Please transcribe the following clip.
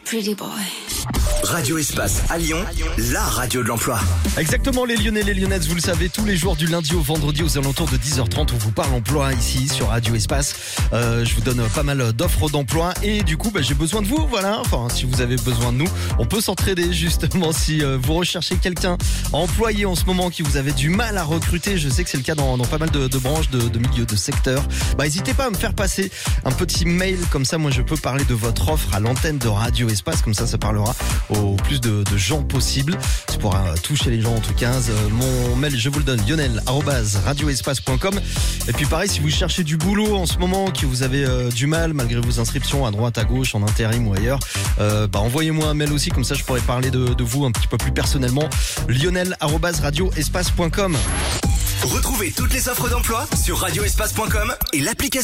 pretty boy. Radio Espace à Lyon, la radio de l'emploi. Exactement, les Lyonnais, les Lyonnaises, vous le savez, tous les jours du lundi au vendredi aux alentours de 10h30, on vous parle emploi ici sur Radio Espace. Je vous donne pas mal d'offres d'emploi et du coup, j'ai besoin de vous, voilà. Enfin, si vous avez besoin de nous, on peut s'entraider justement si vous recherchez quelqu'un à employer en ce moment, qui vous avez du mal à recruter. Je sais que c'est le cas dans pas mal de branches, de milieux, de secteurs. N'hésitez pas à me faire passer un petit mail, comme ça, moi je peux parler de votre offre à l'antenne de Radio Espace, comme ça parlera au plus de gens possible. Ça pourra toucher les gens en tout cas. Mon mail, je vous le donne, lionel@radioespace.com. Et puis pareil, si vous cherchez du boulot en ce moment, que vous avez du mal malgré vos inscriptions à droite, à gauche, en intérim ou ailleurs, envoyez-moi un mail aussi, comme ça je pourrai parler de vous un petit peu plus personnellement. lionel@radioespace.com. Retrouvez toutes les offres d'emploi sur radioespace.com et l'application